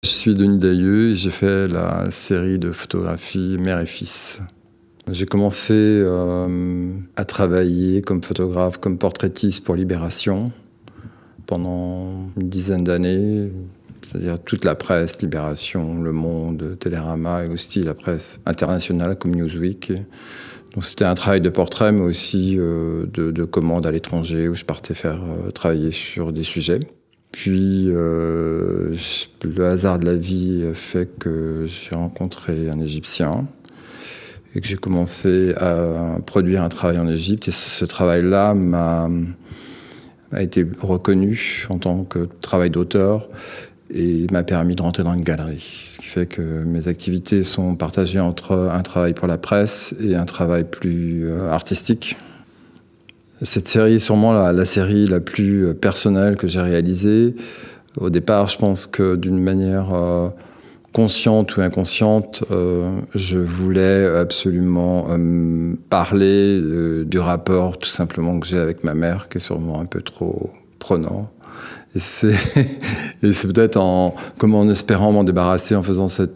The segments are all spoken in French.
Je suis Denis Dailleux et j'ai fait la série de photographies Mère et Fils. J'ai commencé à travailler comme photographe, comme portraitiste pour Libération pendant une dizaine d'années, c'est-à-dire toute la presse, Libération, Le Monde, Télérama et aussi la presse internationale comme Newsweek. Donc c'était un travail de portrait mais aussi de commandes à l'étranger où je partais faire travailler sur des sujets. Puis, le hasard de la vie fait que j'ai rencontré un Égyptien et que j'ai commencé à produire un travail en Égypte. Et ce travail-là a été reconnu en tant que travail d'auteur et m'a permis de rentrer dans une galerie. Ce qui fait que mes activités sont partagées entre un travail pour la presse et un travail plus artistique. Cette série est sûrement la série la plus personnelle que j'ai réalisée. Au départ, je pense que d'une manière consciente ou inconsciente, je voulais absolument parler du rapport tout simplement que j'ai avec ma mère, qui est sûrement un peu trop prenant. Et c'est peut-être comme en espérant m'en débarrasser en faisant cette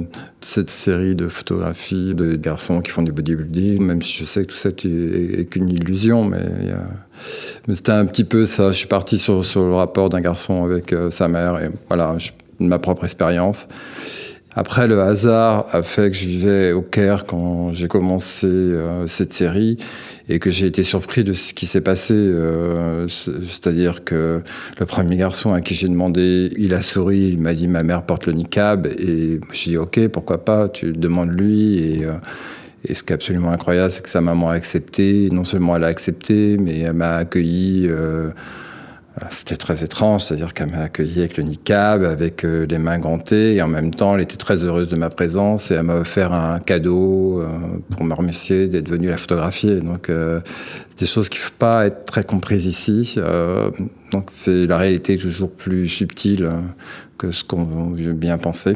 série de photographies de garçons qui font du bodybuilding, même si je sais que tout ça est qu'une illusion, mais c'était un petit peu ça. Je suis parti sur le rapport d'un garçon avec sa mère, et voilà, ma propre expérience. Après, le hasard a fait que je vivais au Caire quand j'ai commencé cette série et que j'ai été surpris de ce qui s'est passé. C'est-à-dire que le premier garçon à qui j'ai demandé, il a souri, il m'a dit « ma mère porte le niqab » et j'ai dit « ok, pourquoi pas, tu demandes-lui » et ce qui est absolument incroyable, c'est que sa maman a accepté. Non seulement elle a accepté, mais elle m'a accueilli. C'était très étrange, c'est-à-dire qu'elle m'a accueilli avec le niqab, avec les mains gantées, et en même temps, elle était très heureuse de ma présence, et elle m'a offert un cadeau pour me remercier d'être venue la photographier. Donc, c'est des choses qui ne peuvent pas être très comprises ici. Donc, c'est la réalité toujours plus subtile que ce qu'on veut bien penser.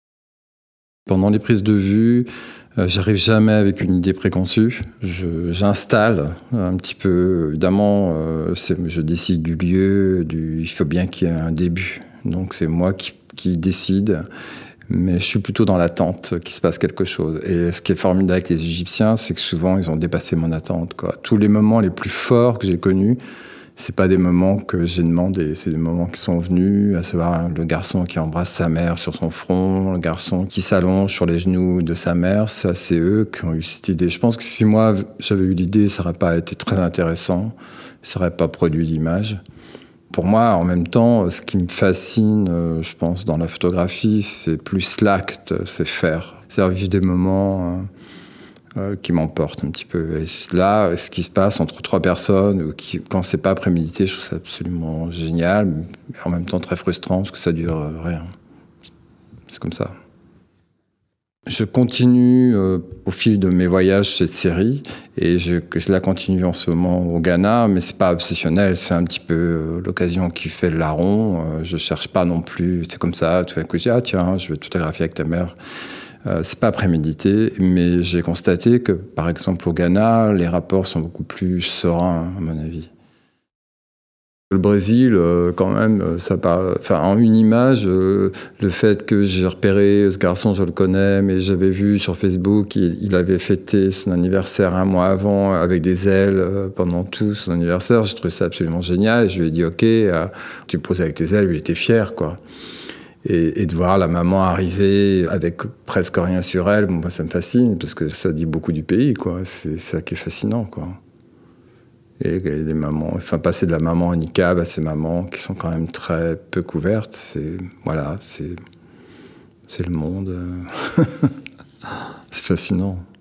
Pendant les prises de vue, j'arrive jamais avec une idée préconçue. J'installe un petit peu. Évidemment, je décide du lieu. Il faut bien qu'il y ait un début. Donc c'est moi qui décide. Mais je suis plutôt dans l'attente qu'il se passe quelque chose. Et ce qui est formidable avec les Égyptiens, c'est que souvent, ils ont dépassé mon attente, quoi. Tous les moments les plus forts que j'ai connus, c'est pas des moments que j'ai demandé, c'est des moments qui sont venus, à savoir le garçon qui embrasse sa mère sur son front, le garçon qui s'allonge sur les genoux de sa mère. Ça, c'est eux qui ont eu cette idée. Je pense que si moi j'avais eu l'idée, ça n'aurait pas été très intéressant, ça n'aurait pas produit d'image. Pour moi, en même temps, ce qui me fascine, je pense, dans la photographie, c'est plus l'acte, c'est faire. C'est-à-dire vivre des moments qui m'emportent un petit peu. Et là, ce qui se passe entre trois personnes, quand c'est pas prémédité, je trouve ça absolument génial, mais en même temps très frustrant, parce que ça dure rien. C'est comme ça. Je continue au fil de mes voyages cette série, et je la continue en ce moment au Ghana, mais c'est pas obsessionnel, c'est un petit peu l'occasion qui fait le larron. Je cherche pas non plus, c'est comme ça, tout d'un coup je dis « ah tiens, je vais te photographier avec ta mère ». C'est pas prémédité, mais j'ai constaté que, par exemple, au Ghana, les rapports sont beaucoup plus sereins, à mon avis. Le Brésil, quand même, ça parle. Enfin, en une image, le fait que j'ai repéré ce garçon, je le connais, mais j'avais vu sur Facebook, il avait fêté son anniversaire un mois avant avec des ailes pendant tout son anniversaire. J'ai trouvé ça absolument génial. Je lui ai dit, ok, tu poses avec tes ailes. Il était fier, quoi. Et de voir la maman arriver avec presque rien sur elle, moi ça me fascine, parce que ça dit beaucoup du pays, quoi. C'est ça qui est fascinant, quoi. Et les mamans, enfin passer de la maman en niqab à ces mamans qui sont quand même très peu couvertes, c'est le monde. C'est fascinant.